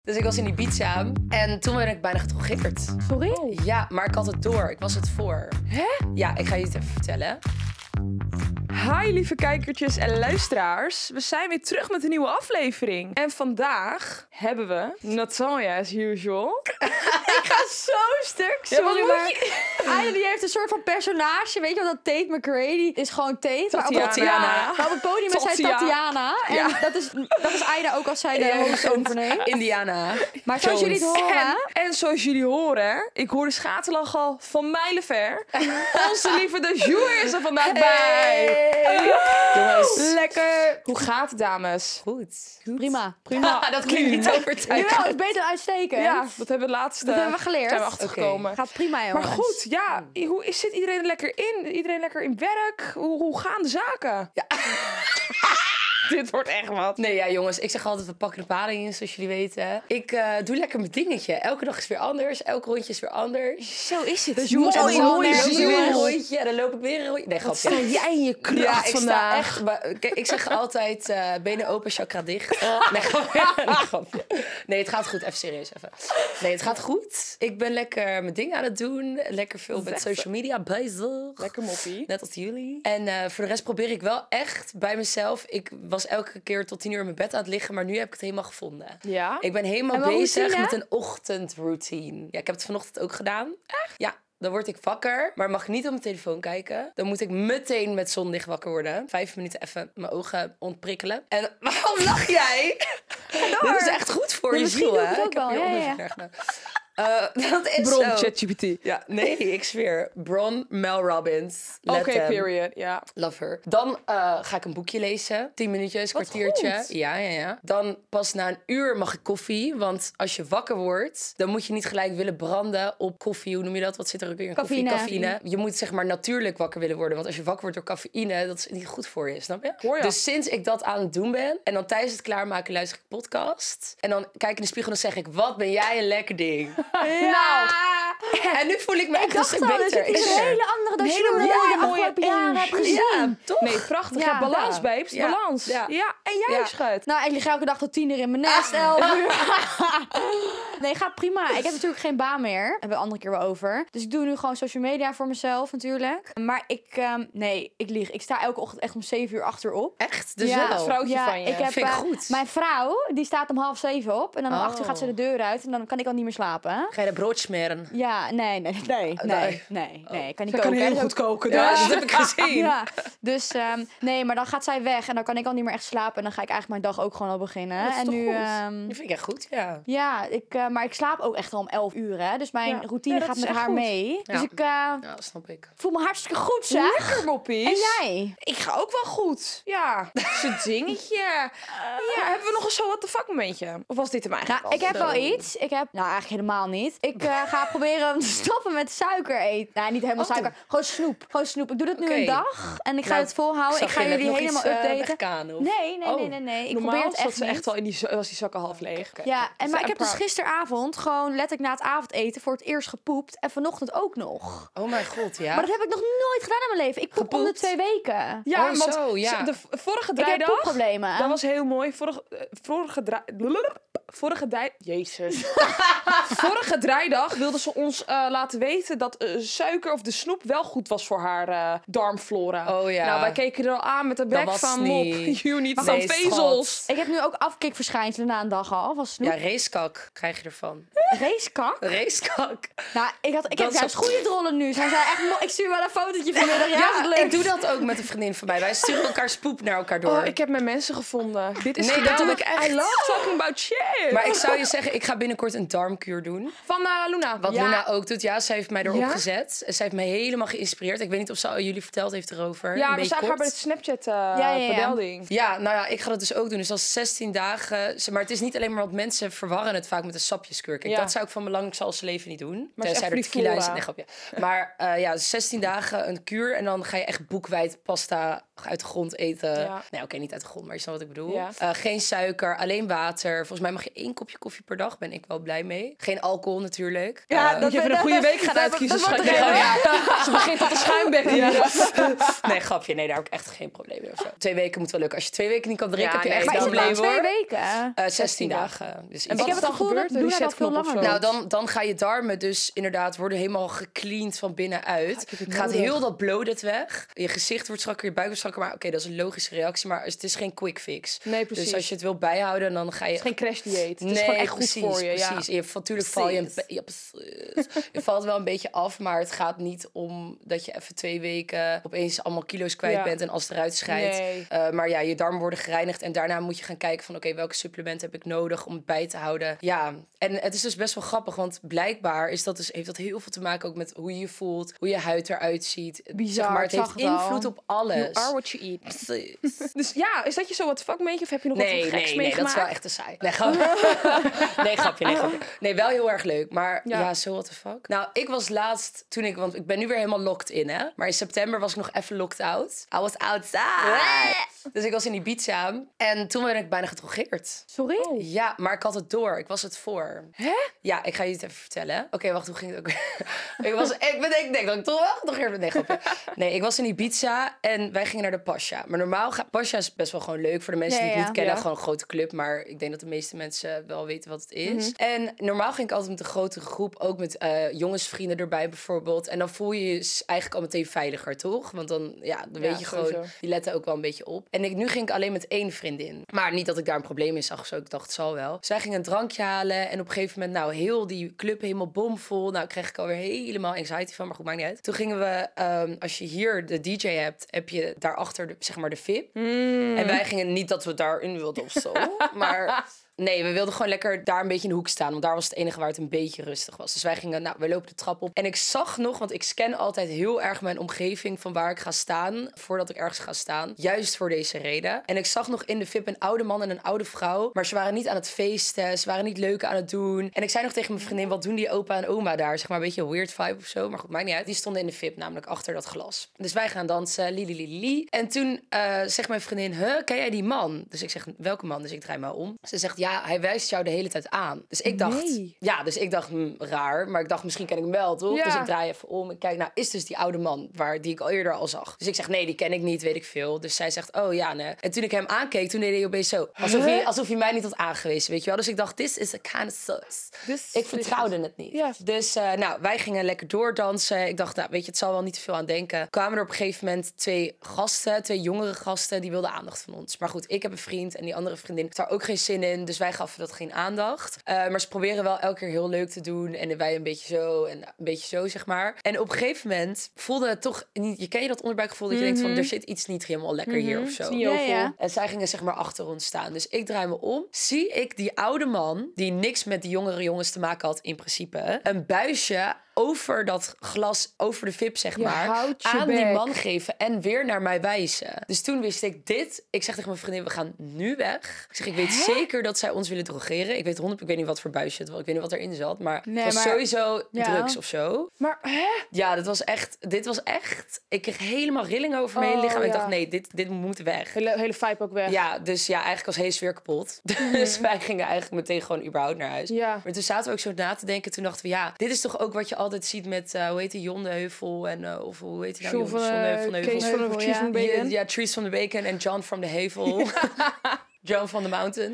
Dus ik was in Ibiza en toen werd ik bijna gedrogeerd. Sorry? Ja, maar ik had het door. Ik was het voor. Hè? Ja, ik ga je het even vertellen. Hi lieve kijkertjes en luisteraars. We zijn weer terug met een nieuwe aflevering. En vandaag hebben we Natalia as usual. Ik ga zo stuk, sorry, wat moet maar je? Aya, die heeft een soort van personage. Weet je wel, dat Tate McRae, die is gewoon Tate. Tatiana. Maar op het podium is zij Tatiana. En Ja. dat is Aida ook als zij de host overneemt. Indiana. Maar zoals jullie het horen... En zoals jullie horen, ik hoor de schaterlach al van mijlenver. Onze lieve de Jour is er vandaag bij. Jongens. Lekker. Hoe gaat het, dames? Goed. Prima. Prima. Dat klinkt niet overtuigend. Jawel, het is beter uitstekend. Ja, dat hebben we laatst Dat hebben we geleerd. zijn we achtergekomen. Gaat prima, jongens. Maar goed, ja, zit iedereen er lekker in? Iedereen lekker in werk? Hoe gaan de zaken? Ja. Dit wordt echt wat. Nee, ja, jongens. Ik zeg altijd, we pakken de paling in, zoals jullie weten. Ik doe lekker mijn dingetje. Elke dag is weer anders. Elk rondje is weer anders. Zo is het. Dus je moet mooi, het mooi Dan loop ik ziel. weer een rondje en dan loop ik weer een rondje. Nee, grapje. Sta jij in je kracht Ja, ik vandaag? sta echt... Kijk, ik zeg altijd, benen open, chakra dicht. Nee, grapje. Nee, grapje. Nee, het gaat goed. Even serieus, even. Nee, het gaat goed. Ik ben lekker mijn ding aan het doen. Lekker veel met social media bezig. Lekker moppie. Net als jullie. En voor de rest probeer ik wel echt bij mezelf... Ik was elke keer tot 10 uur in mijn bed aan het liggen... maar nu heb ik het helemaal gevonden. Ja? Ik ben helemaal En wat bezig routine? met een ochtendroutine. Ja, ik heb het vanochtend ook gedaan. Echt? Ja. Dan word ik wakker, maar mag niet op mijn telefoon kijken. Dan moet ik meteen met zonlicht wakker worden. 5 minuten even mijn ogen ontprikkelen. En waarom lach jij? Dit is echt goed voor Ja, je misschien ziel, doe ik hè? het ook Ik heb wel, hier ja, onderzoek ja. naar gedaan. Dat is Bron, zo. ChatGPT. Ja, nee, ik zweer. Bron Mel Robbins. Let Oké, them. period. Ja. Love her. Dan ga ik een boekje lezen. 10 minuutjes, Wat kwartiertje. goed. Ja. Dan pas na een uur mag ik koffie. Want als je wakker wordt, dan moet je niet gelijk willen branden op koffie. Hoe noem je dat? Wat zit er ook weer in koffie? Cafeïne. Je moet zeg maar natuurlijk wakker willen worden. Want als je wakker wordt door cafeïne, dat is niet goed voor je. Snap je? Hoor je. Dus sinds ik dat aan het doen ben, en dan tijdens het klaarmaken luister ik podcast. En dan kijk ik in de spiegel en dan zeg ik, wat ben jij een lekker ding. Nou, En nu voel ik me echt ik een dacht stuk al, beter. dit is een hele andere dan Een je hele de mooie afgelopen jaren hebt gezien. Ja, toch? Nee, prachtig. Ja, Ja. balans, Ja. babes. Ja. Balans. Ja. En jij, Ja. schat? Nou, ik lig elke dag tot 10 uur in mijn nest, 11 uur. Nee, gaat prima. Ik heb natuurlijk geen baan meer. Daar hebben we een andere keer wel over. Dus ik doe nu gewoon social media voor mezelf natuurlijk. Maar ik lieg. Ik sta elke ochtend echt om 7 uur achterop. Echt? Dus Ja, wel? vrouwtje van je. Ik heb, Vind ik goed. Mijn vrouw, die staat om 6:30 op. En dan om 8 uur gaat ze de deur uit. En dan kan ik al niet meer slapen. Ga je de brood smeren? Ja, nee. Ik kan niet Zij koken. kan hè, heel dus goed ook- koken. Ja, dus. dat heb ik gezien. Ja, dus nee, maar dan gaat zij weg en dan kan ik al niet meer echt slapen. En dan ga ik eigenlijk mijn dag ook gewoon al beginnen. Dat is En toch nu, goed? Die vind ik echt goed, ja. ja, maar ik slaap ook echt al om 11 uur, hè. Dus mijn Ja. routine Ja, dat gaat is met echt haar goed. mee. Ja. Dus ik Ja, dat snap ik. voel me hartstikke goed, zeg. Lekker, moppies. En jij? Ik ga ook wel goed. Ja, dat is een dingetje. Ja, hebben we nog een zo what the fuck momentje? Of was dit hem eigenlijk Nou, ik heb Zo. wel iets. Nou, eigenlijk helemaal niet. Ik ga proberen te stoppen met suiker eten. Nou, niet helemaal Oh. suiker. Gewoon snoep. Gewoon snoep. Ik doe dat nu Oké. een dag. En ik ga Nou, het volhouden. Ik Zag ga je net jullie nog helemaal iets, updaten. wegkanen, of? Nee. Ik Normaal probeer het zat echt ze niet. echt al in was die zakken half leeg. Ja, maar ik heb dus proud. gisteravond gewoon letterlijk na het avondeten voor het eerst gepoept. En vanochtend ook nog. Oh mijn god, ja. Maar dat heb ik nog nooit gedaan in mijn leven. Ik poep om de Gepoept? 2 weken. Ja, Oh, want zo, ja. de vorige Ik heb draaidag... poepproblemen. Dat was heel mooi. Vorige draaidag wilde ze ons laten weten dat suiker of de snoep wel goed was voor haar darmflora. Oh ja. Nou, wij keken er al aan met de Dat bek was van niet. mop. You niet Nee, van schat. vezels. Ik heb nu ook afkikverschijnselen na een dag al van snoep. Ja, racekak krijg je ervan. Racekak. Racekak. Nou, ik heb Dat is juist op- goede drollen nu. Zij zei echt, ik stuur wel een fotootje vanmiddag. Ja, dat lukt. ik doe dat ook met een vriendin van mij. Wij sturen elkaar spoep naar elkaar door. Oh, ik heb mijn mensen gevonden. Dit is Nee, dat geweldig. doe ik echt. I love talking about shit. Maar ik zou je zeggen, ik ga binnenkort een darmkuur doen. Van Luna. Wat Ja. Luna ook doet. Ja, zij heeft mij erop Ja? gezet. Zij heeft me helemaal geïnspireerd. Ik weet niet of ze al jullie verteld heeft erover. Ja, Een we beetje zagen haar bij kort. het Snapchat ja. padelding. Ja, nou ja, ik ga dat dus ook doen. Dus als 16 dagen... Maar het is niet alleen maar want mensen verwarren het vaak met een sapjeskuur. Kijk, Ja. dat zou ik van belang zal ze leven niet doen. Maar het is Tenzij echt er voor die tequila in flora. zit. Nee, grapje. Maar ja, 16 dagen een kuur. En dan ga je echt boekwijd pasta uit de grond eten. Ja. Nee, oké, niet uit de grond, maar je snapt wat ik bedoel. Ja. Geen suiker, alleen water. Volgens mij mag je 1 kopje koffie per dag. Ben ik wel blij mee. Geen alcohol natuurlijk. Moet je even een goede week gaan uitkiezen. dat wordt schatje. er Ja. Ze begint tot de schuimbekken. Ja. Nee, grapje. Nee, daar heb ik echt geen probleem mee of zo. 2 weken moet wel lukken. Als je 2 weken niet kan drinken, Ja, heb je nee, echt Maar is een het maar probleem 2 hoor. weken? 16 dagen. Dus En iets. wat heb is het dan gevoel gebeurd? dat De Luna dat veel resetknop of langer zo? doet. Nou, dan gaan je darmen dus inderdaad worden helemaal gecleaned van binnenuit. ik heb het Gaat nodig. heel dat bloated weg. Je gezicht wordt strakker, je buik wordt strakker. Maar oké, dat is een logische reactie. Maar het is geen quick fix. Nee, precies. Dus als je het wil bijhouden, dan ga je... Het is geen crashdieet. Het is Nee, gewoon echt precies, goed voor je. precies. Ja. En natuurlijk val je Precies. ja, precies. Je valt wel een beetje af, maar het gaat niet om dat je even 2 weken opeens allemaal kilo's kwijt Ja. bent en als het eruit scheidt. Nee. Maar ja, je darmen worden gereinigd en daarna moet je gaan kijken van oké, welke supplementen heb ik nodig om het bij te houden. Ja, en het is dus best wel grappig, want blijkbaar is dat dus, heeft dat heel veel te maken ook met hoe je je voelt, hoe je huid eruit ziet. Bizar, Zeg maar, het ik heeft zag het al. invloed op alles. You are what you eat. Precies. Dus ja, is dat je zo wat fuck beetje? Of heb je nog wat Nee, geks nee, nee, meegemaakt? dat is wel echt te saai. Nee, nee, grapje, nee, grapje. Nee, wel heel erg leuk, maar Ja. ja, so what the fuck. Nou, ik was laatst, want ik ben nu weer helemaal locked in, hè. Maar in september was ik nog even locked out. I was outside. Dus ik was in Ibiza en toen werd ik bijna gedrogeerd. Sorry? Ja, maar ik had het door. Ik was het voor. Hè? Ja, ik ga je het even vertellen. Oké, wacht, hoe ging het ook? ik denk dat ik toch wel gedrogeerd ben. Nee, grapje. Nee, ik was in Ibiza en wij gingen naar de Pasha. Maar normaal gaat Pasha is best wel gewoon leuk voor de mensen die het Ja, niet kennen. ja. Gewoon een grote club, maar ik denk dat de meeste mensen wel weten wat het is. En normaal ging ik altijd met een grotere groep, ook met jongensvrienden erbij bijvoorbeeld. En dan voel je je eigenlijk al meteen veiliger, toch? Want dan, dan weet je gewoon, sowieso. die letten ook wel een beetje op. En nu ging ik alleen met 1 vriendin. Maar niet dat ik daar een probleem in zag of zo. Ik dacht, het zal wel. Zij ging een drankje halen en op een gegeven moment, nou, heel die club helemaal bomvol. Nou, kreeg ik alweer helemaal anxiety van, maar goed, maakt niet uit. Toen gingen we, als je hier de DJ hebt, heb je daarachter zeg maar de VIP. En wij gingen niet dat we daarin wilden of zo, maar... Nee, we wilden gewoon lekker daar een beetje in de hoek staan. Want daar was het enige waar het een beetje rustig was. Dus wij gingen, we lopen de trap op. En ik zag nog, want ik scan altijd heel erg mijn omgeving van waar ik ga staan. Voordat ik ergens ga staan. Juist voor deze reden. En ik zag nog in de VIP een oude man en een oude vrouw. Maar ze waren niet aan het feesten. Ze waren niet leuk aan het doen. En ik zei nog tegen mijn vriendin, wat doen die opa en oma daar? Zeg maar een beetje een weird vibe of zo. Maar goed, maakt niet uit. Die stonden in de VIP, namelijk achter dat glas. Dus wij gaan dansen, li. En toen zegt mijn vriendin, ken jij die man? Dus ik zeg, welke man? Dus ik draai me om. Ze zegt, ja, hij wijst jou de hele tijd aan. Dus ik dacht, raar. Maar ik dacht, misschien ken ik hem wel, toch? Ja. Dus ik draai even om. Ik kijk, nou, is dus die oude man die ik al eerder al zag. Dus ik zeg, nee, die ken ik niet, weet ik veel. Dus zij zegt, oh ja, nee. En toen ik hem aankeek, toen deed hij opeens zo. Alsof hij mij niet had aangewezen, weet je wel. Dus ik dacht, this is a kind of sus. Ik vertrouwde het niet. Ja. Dus wij gingen lekker doordansen. Ik dacht, nou, weet je, het zal wel niet te veel aan denken. Kwamen er op een gegeven moment 2 jongere gasten, die wilden aandacht van ons. Maar goed, ik heb een vriend en die andere vriendin heeft daar ook geen zin in. Dus wij gaven dat geen aandacht. Maar ze proberen wel elke keer heel leuk te doen. En wij een beetje zo en een beetje zo, zeg maar. En op een gegeven moment voelde het toch niet... Je ken je dat onderbuikgevoel dat je denkt van... er zit iets niet helemaal lekker hier of zo. Ja. En zij gingen zeg maar achter ons staan. Dus ik draai me om. Zie ik die oude man, die niks met die jongere jongens te maken had in principe... een buisje over dat glas, over de VIP, zeg maar... houdt je aan die bek. man geven en weer naar mij wijzen. Dus toen wist ik dit. Ik zeg tegen mijn vriendin, we gaan nu weg. Ik zeg, ik weet zeker dat zij ons willen drogeren. Ik weet niet wat voor buisje het was. Ik weet niet wat erin zat. Maar Nee, het was maar- sowieso Ja. drugs of zo. Maar, hè? Ja, dit was echt... Ik kreeg helemaal rillingen over mijn hele lichaam. ja. Ik dacht, nee, dit moet weg. Hele vibe ook weg. Ja, dus ja, eigenlijk was hele sfeer kapot. Dus wij gingen eigenlijk meteen gewoon überhaupt naar huis. Ja. Maar toen zaten we ook zo na te denken. Toen dachten we, ja, dit is toch ook wat je altijd ziet met, hoe heet die, Jon de Heuvel en, of hoe heet die nou? John van Kees van de Cheese van Bacon. Ja, Trees van de Bacon en John from the Hevel. John van the Mountain.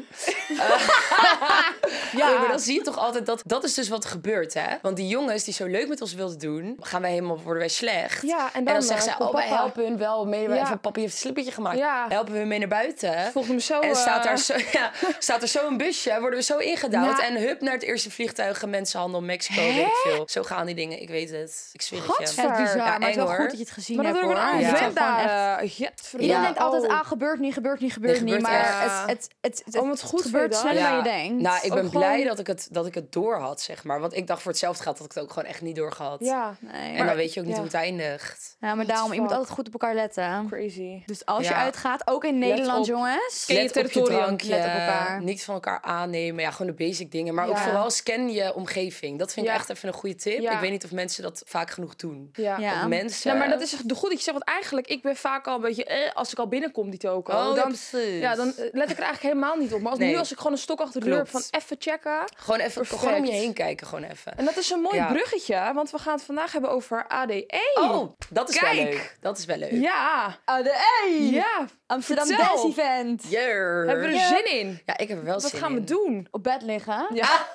Ja, maar dan zie je toch altijd dat is dus wat er gebeurt, hè? Want die jongens die zo leuk met ons wilden doen, worden wij slecht. Ja, en dan dan zeggen zij, komt wij papa. helpen hun wel mee. Ja. Even, papi heeft een slippertje gemaakt. Ja. Helpen we hun mee naar buiten. Volgens me zo... En staat er zo een busje, worden we zo ingedouwd. Nou. En hup naar het eerste vliegtuig, mensenhandel, Mexico, weet ik veel. Zo gaan die dingen, ik weet het. Ik zweer het je. Gadver. Ja, het is bizar, Ja, maar het is eng, wel hoor. goed dat je het gezien Maar dat hebt, er ook een hoor. oude Ja. vent Gewoon echt- daar... Iedereen denkt altijd, gebeurt gebeurt niet. Nee, Maar gebeurt echt. Het wat goed gebeurt vind je dat. sneller dan je denkt. Nou, ik ben Ook blij gewoon- dat ik het door had, zeg maar. Want ik dacht voor hetzelfde geld dat ik het ook gewoon echt niet door gehad. Ja, Nee, En maar, dan weet je ook niet ja. hoe het eindigt. ja, maar daarom, je moet fuck? altijd goed op elkaar letten. crazy. Dus als je Ja. uitgaat, ook in Nederland, op. jongens. Ken je Let op je territorium, drankje, let op elkaar. niet van elkaar aannemen. Ja, gewoon de basic dingen. Maar ook Ja. vooral scan je omgeving. Dat vind ik Ja. echt even een goede tip. Ja. Ik weet niet of mensen dat vaak genoeg doen. Ja. Ja. Dat mensen... Nou, maar dat is echt goed dat je zegt, want eigenlijk, ik ben vaak al een beetje, als ik al binnenkom, die toko. Oh, ja, dan, precies. ja, dan let ik er eigenlijk helemaal niet op. Maar als, Nee. nu als ik gewoon een stok achter de deur heb Klopt. van even checken. Gewoon even Perfect. gewoon om je heen kijken, gewoon even. En dat is een mooi Ja. bruggetje, want we gaan het vandaag hebben over ADE. Oh, dat is Kijk. wel leuk. Dat is wel leuk. Ja. ADE! Ja. Amsterdam Vertel. Dance Event. Jeur. Hebben we er Ja. zin in? Ja, ik heb er wel Wat zin gaan we in. doen? Op bed liggen. Ja.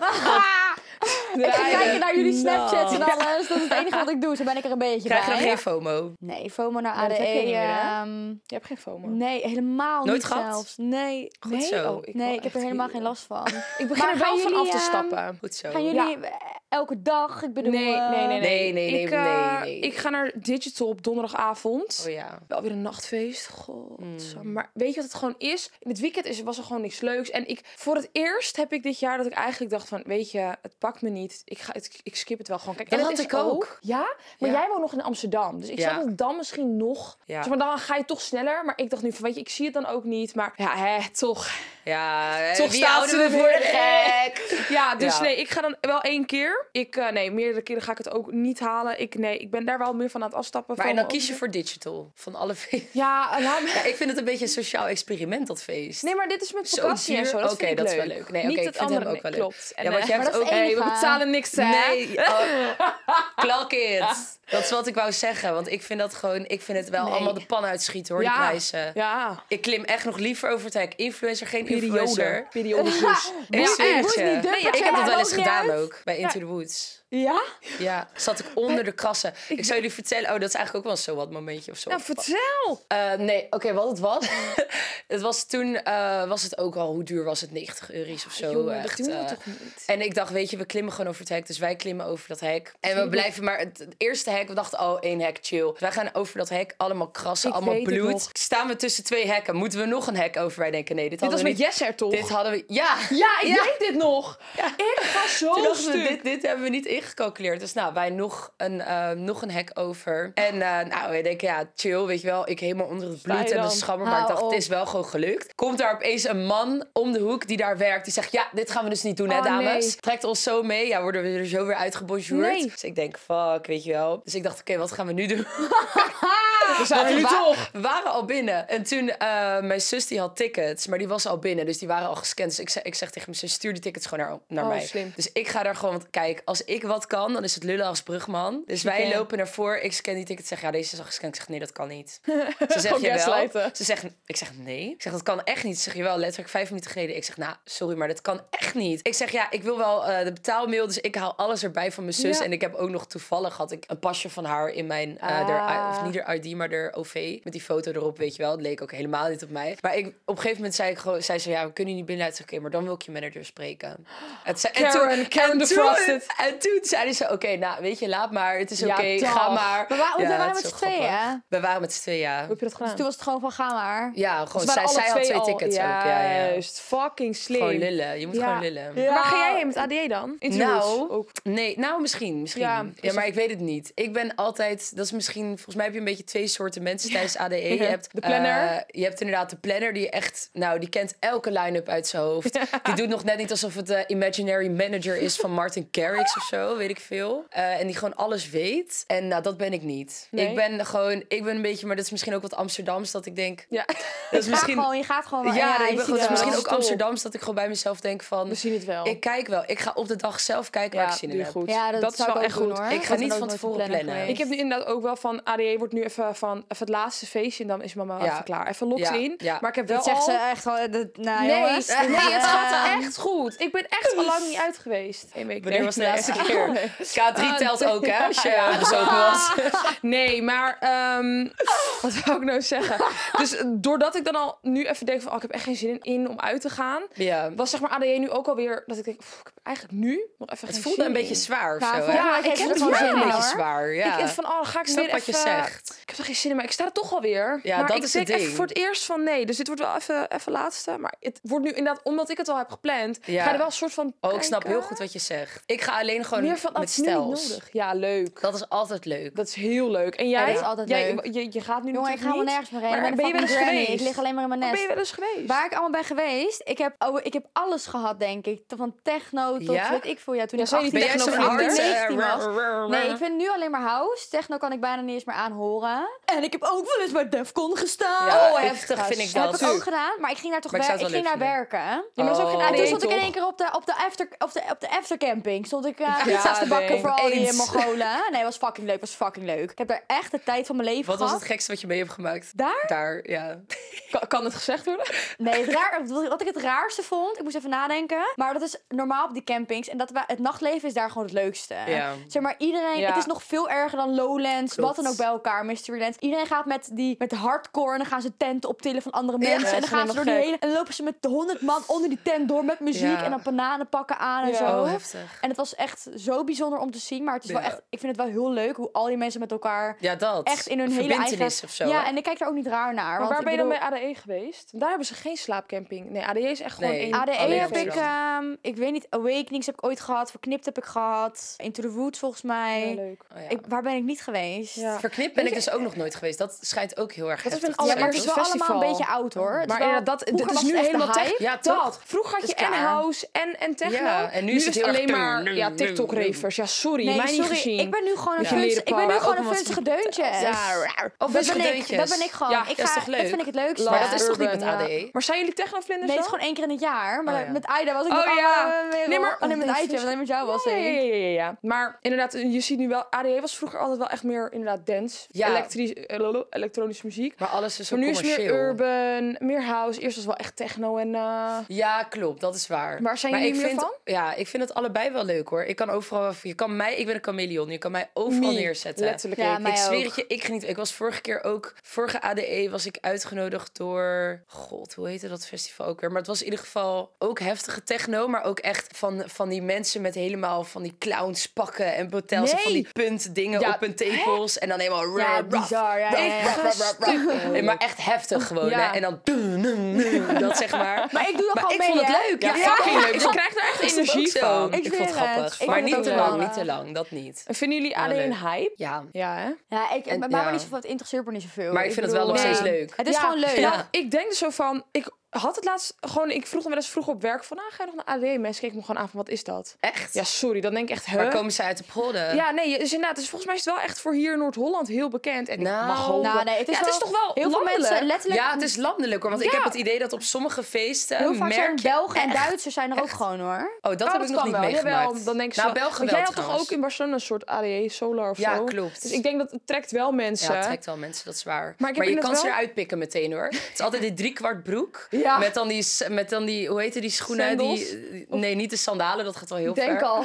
Ik ga kijken naar jullie Snapchats en Nou. alles. Dat is het enige wat ik doe. Zo ben ik er een beetje Krijg je bij. nog geen FOMO? Nee, FOMO naar Ja, dat ADE. heb je niet meer, hè? ehm, Je hebt geen FOMO. nee, helemaal Nooit niet gehad? zelfs. Nee, Goed zo. Oh, nee, wil ik heb er echt helemaal hier- geen last van. Ik begin Maar er wel gaan van af te jullie, stappen. Goed zo. Gaan jullie elke dag? Ik bedoel... Nee. Nee. Ik ga naar Digital op donderdagavond. Oh ja. Wel weer een nachtfeest. God. Maar weet je wat het gewoon is? In het weekend was er gewoon niks leuks. En voor het eerst heb ik dit jaar dat ik eigenlijk dacht van... Weet je, het pakt me niet. Ik skip het wel gewoon. Kijk, Dat en had is ik ook. Ja? Maar Ja. jij woont nog in Amsterdam. Dus ik Ja. zag dat dan misschien nog... Ja. Zeg maar dan ga je toch sneller. Maar ik dacht nu van, weet je, ik zie het dan ook niet. Maar ja, toch. Ja, Toch wie staat houden ze we voor de weer. gek? Ja, dus Ja. nee, ik ga dan wel 1 keer. Meerdere keren ga ik het ook niet halen. Ik ben daar wel meer van aan het afstappen. Maar van en dan kies je voor digital. Van alle feesten. Ja, laat me... Ja, ik vind het een beetje een sociaal experiment, dat feest. Nee, maar dit is met Zo vakantie en duur. zo. Dat Oké, vind ik dat is leuk. wel leuk. Nee, Niet oké, het ik vind hem andere, ook wel nee, leuk. klopt. Ja, want jij maar hebt dat is ook... het Hey, we enige. betalen niks, hè? Nee, klak it. Dat is wat ik wou zeggen. Want ik vind dat gewoon... Ik vind het wel Nee. allemaal de pan uitschieten, hoor, Ja. die prijzen. Ja. Ik klim echt nog liever over het hek. Influencer, geen influencer. Periode zus. Ik Ja, zweer het echt. je. Moest niet dubbeltje, Ik heb dat maar wel eens ook niet gedaan uit. ook. Bij Into the Woods. Ja? Ja, zat ik onder de krassen. Ik zou jullie vertellen... Oh, dat is eigenlijk ook wel zo wat momentje of zo. Nou, vertel. Nee, oké, wat het was. Het was toen, was het ook al, hoe duur was het? 90 euro's of zo. Jongen, dat echt, doen we toch niet? En ik dacht, weet je, we klimmen gewoon over het hek. Dus wij klimmen over dat hek. En we blijven maar het eerste hek. We dachten, oh, 1 hek, chill. Dus wij gaan over dat hek, allemaal krassen, Ik allemaal weet het bloed. nog. Staan we tussen 2 hekken. Moeten we nog een hek over? Wij denken, nee, dit Dit hadden was we met niet. Jesse er toch? Dit hadden we... Ja! Ja, ik weet dit nog. Ik ga zo Toen dachten we, stuk. dit hebben we niet ingecalculeerd. Dus nou, wij nog een hek over. En nou, we denken, ja, chill, weet je wel. Ik helemaal onder het bloed je en de dan? schammer. Maar ik Hou dacht, het op. is wel gewoon gelukt. Komt daar opeens een man om de hoek die daar werkt. Die zegt, ja, dit gaan we dus niet doen, hè, Oh, dames. nee. Trekt ons zo mee. Ja, worden we er zo weer uitgebonjourd. Nee. Dus ik denk, fuck, weet je wel. Dus ik dacht, oké, wat gaan we nu doen? We zijn er nu toch. We waren al binnen. En toen, mijn zus die had tickets, maar die was al binnen. Dus die waren al gescand. Dus ik zeg tegen mijn zus, stuur die tickets gewoon naar Oh, mij. slim. Dus ik ga daar gewoon, want kijk, als ik wat kan, dan is het lullen als brugman. Dus wij Oké. lopen naar voren. Ik scan die tickets. Zeg, ja, deze is al gescand. Ik zeg, nee, dat kan niet. Ze zegt, Gewoon jawel. gaslighten. Ze zegt, ik zeg, nee. Ik zeg, dat kan echt niet. Ze zegt, jawel, letterlijk 5 minuten geleden. Ik zeg, nou, sorry, maar dat kan echt niet. Ik zeg, ja, ik wil wel de betaalmail. Dus ik haal alles erbij van mijn zus. Ja. En ik heb ook nog toevallig, had ik een pasje van haar in mijn, of niet haar ID, maar haar OV. Met die foto erop, weet je wel. Het leek ook helemaal niet op mij. Maar op een gegeven moment zei ze, ja, we kunnen je niet binnen. Ik zeg, oké, maar dan wil ik je manager spreken. Karen defrosted. En toen zeiden ze, oké, nou, weet je, laat maar. Het is Ja, oké, toch. ga maar. We waren Ja, met het is z'n wel tweeën, grappig. hè? We waren met z'n tweeën, ja. Hoe heb je dat Dus gedaan? toen was het gewoon van, ga maar. Ja, gewoon, Ze waren zij had 2 al. tickets ook. Ja, ja. Juist, fucking slim. Gewoon lullen. Je moet Ja. gewoon lullen. Ja. Waar ga jij heen met ADE dan? Nou, ook. nee, nou misschien. Ja, Ja, maar ik weet het niet. Ik ben altijd, dat is misschien, volgens mij heb je een beetje 2 soorten mensen tijdens ADE. Je hebt De planner. je hebt inderdaad de planner die echt, nou, die kent elke line-up uit zijn hoofd. Die doet nog net niet alsof het de imaginary manager is van Martin Garrix of zo, weet ik veel. En die gewoon alles weet. En nou, dat ben ik niet. Nee. Ik ben een beetje, maar dat is misschien ook wat Amsterdams, dat ik denk, Ja, dat is misschien... Je gaat gewoon wel. Ja, je ik ben ziet gewoon, het is wel. misschien ook Stop. Amsterdams dat ik gewoon bij mezelf denk van... we zien het wel. Ik kijk wel. Ik ga op de dag zelf kijken waar ik zin in doe heb. goed. Ja, dat is zou ik wel ook echt doen, goed. hoor. Ik ga ben niet ook van nooit tevoren de planner plannen. Ik geweest. heb nu inderdaad ook wel van ADE wordt nu even het laatste feestje en dan is mama Ja. even klaar. Even loks Ja, in. ja. Maar ik heb wel Dat zegt al... ze echt gewoon. Nou, Nee, jongens. nee, het gaat echt goed. Ik ben echt al lang niet uit geweest. 1 week. Wanneer was de nee. laatste keer? K3 telt ook, hè? Als je Ja. bezopen was. Nee, maar wat wou ik nou zeggen? Dus doordat ik dan al nu even denk van, ik heb echt geen zin in om uit te gaan, Ja. was zeg maar ADE nu ook alweer dat ik denk, ik heb eigenlijk nu nog even Het geen voelde zin een beetje in. zwaar of Ja, zo, volgens hè? mij ik heeft heb ze er het gewoon wel zin Een in, beetje hoor. zwaar, ja. Ik van, ga ik Snap weer wat je even... zegt. Ik heb even geen zin in, maar ik sta er toch alweer. Ja, maar dat ik is denk het even ding. voor het eerst van nee. Dus dit wordt wel even laatste. Maar het wordt nu inderdaad, omdat ik het al heb gepland, Ja. ga je er wel een soort van Oh, ik snap kijken. heel goed wat je zegt. Ik ga alleen gewoon Meer van, dat met is nu niet stijls. nodig. Ja, leuk. Dat is altijd leuk. Dat is heel leuk. En Ja, jij? dat is altijd jij, leuk. Je gaat nu Jongen, ik ga wel natuurlijk nergens meer heen. Maar Ik ben je wel eens fucking granny. geweest? Ik lig alleen maar in mijn niet. nest. Ben je wel eens geweest? Waar ik allemaal ben geweest, ik heb alles gehad, denk ik. Van techno tot Ja? weet ik veel. Ja, toen Ja, ik zou je 18, niet Ben jij zo'n 18, techno 19 hard? was. Nee, ik vind nu alleen maar house. Techno kan ik bijna niet eens meer aanhoren. En ik heb ook wel eens bij Defcon gestaan. Ja, Oh, heftig vind ik Dat dat. heb ik ook gedaan, maar ik ging daar toch Maar ik zou ik het wel ging daar leuk werken. Ja, maar dat is ook geen Oh. En toen ADE, stond ik in toch? één keer op de aftercamping. Stond ik Ja, pizza's te bakken nee. voor al die Eens. Mongolen. Nee, was fucking leuk, Ik heb daar echt de tijd van mijn leven Wat was gehad. het gekste wat je mee hebt gemaakt? Daar? Daar, ja. Kan het gezegd worden? Nee, wat ik het raarste vond, ik moest even nadenken. Maar dat is normaal op die campings. En het nachtleven is daar gewoon het leukste. Ja. Zeg maar, iedereen, Ja. het is nog veel erger dan Lowlands, Klopt. wat dan ook bij elkaar, Mysteryland. Iedereen gaat met hardcore en dan gaan ze tenten optillen van andere mensen. Ja, en dan ze gaan ze zijn door die nog hele... En dan lopen ze met 100 man onder die tent door met muziek Ja. en dan bananenpakken aan en Ja. zo. Oh, heftig. En het was echt zo bijzonder om te zien. Maar het is wel Ja. echt, ik vind het wel heel leuk hoe al die mensen met elkaar Ja, dat. echt in hun hele eigen... Verbintenis of zo. Ja, hè? en ik kijk er ook niet raar naar. Maar want waar ik ben je dan bedoel- bij ADE geweest? Daar hebben ze geen slaapcamping. Nee, ADE is echt gewoon Nee. één... ADE Alleen heb ik, Amsterdam. ik weet niet, Awakenings heb ik ooit gehad, Verknipt heb ik gehad, Into the Woods volgens mij. Ja, leuk. Oh, ja. Waar ben ik niet geweest? Ja. Verknipt ben ik Weet je- dus ook nog nooit geweest. Dat schijnt ook heel erg Dat is heftig mijn te Ja, maar het zijn. is wel Festival. allemaal een beetje oud hoor. Het is Maar wel- inderdaad, dit vroeger is was nu het echt helemaal de hype. techno. Ja, toch? Dat. Vroeger had Dat je is en klaar. house en techno. Ja, en nu is het heel alleen erg maar ja, TikTok-ravers. Ja, sorry, Nee, mij niet sorry, gezien. ik ben nu gewoon een Ja. funzige, Leren ik ben nu pakken, gewoon ook een wat funzige van- deuntje. Of Dat is ben ik, deuntjes. dat ben ik gewoon. Ja, ik dat is ga, toch leuk? Dat vind ik het leukste. Maar dat is toch niet urban, met ADE? Maar zijn jullie technovlinders Nee, het is dan? gewoon 1 keer in het jaar. Maar Oh, ja. met Aida was ik Oh, nog ja. allemaal Nee, maar- alleen met nee, Aida, alleen met jou was Ja, ik. ja. Maar inderdaad, je ziet nu wel... ADE was vroeger altijd wel echt meer inderdaad dance. Ja. Elektronische muziek. Maar alles is zo Maar nu is het commercieel. meer urban, meer house. Eerst was het wel echt techno en... Ja, klopt. Dat is waar. Waar zijn maar jullie ik meer vind, van? Ja, ik vind het allebei wel leuk hoor. Ik kan overal... Ik ben een chameleon. Je kan mij overal Me, neerzetten. letterlijk Ja, ik. mij Ik zweer ook. het je, ik geniet. Ik was vorige keer ook... Vorige ADE was ik uitgenodigd door... God, hoe heette dat festival ook weer? Maar het was in ieder geval ook heftige techno. Maar ook echt van die mensen met helemaal van die clownspakken en hotels. En Nee. van die puntdingen Ja, op hun tepels. En dan helemaal... Ja, bizar. Ja, Nee, maar echt heftig gewoon. Ja. Hè? En dan... Dat zeg maar. Maar ik doe dat Maar gewoon ik mee, vond het hè? leuk. Ja, Ja, fucking leuk. Ik Je krijgt er echt energie van. Ik Ik vond het zweer het. grappig. Ik Maar vond het niet te ook lang, leuk. niet te lang. Dat niet. En vinden jullie Ja, ADE een leuk. hype? Ja. Ja, hè? Ja, En- maar ja. niet zoveel, het interesseert me niet zoveel. Maar ik vind het wel nog bedoel, steeds nee. leuk. Het is Ja, gewoon leuk. Ja. Nou, ik denk dus zo van... Ik had het laatst gewoon... Ik vroeg me wel eens vroeger op werk van... ga je nog naar ADE? Mensen keken me gewoon aan van, wat is dat? Echt? Ja, sorry. Dan denk ik echt, Waar huh? komen zij uit de polder? Ja, nee, dus inderdaad. Dus volgens mij is het wel echt voor hier in Noord-Holland heel bekend. En Nou, ik mag hopen... Nou, nee, het is, ja, het is toch wel heel veel landelijk? mensen letterlijk. Ja, het is landelijk hoor. Want ik Ja. heb het idee dat op sommige feesten heel vaak zijn merk je Belgen en echt- Duitsers zijn er ook gewoon hoor. Oh, dat Nou, heb ik nog kan niet wel. meegemaakt. Jawel, dan denk ik nou, zo. Belgen Want wel jij had toch trouwens. ook in Barcelona een soort ADE Solar of Ja, zo? klopt. Dus ik denk dat het trekt wel mensen. Ja, het trekt wel mensen, dat is waar. Maar Maar, ik heb je inderdaad kan ze wel- eruit pikken meteen hoor. Het is altijd die 3/4 broek. Ja. Met dan die, hoe heet die schoenen? Sandals? Nee, niet de sandalen, dat gaat wel heel Denk ver. al.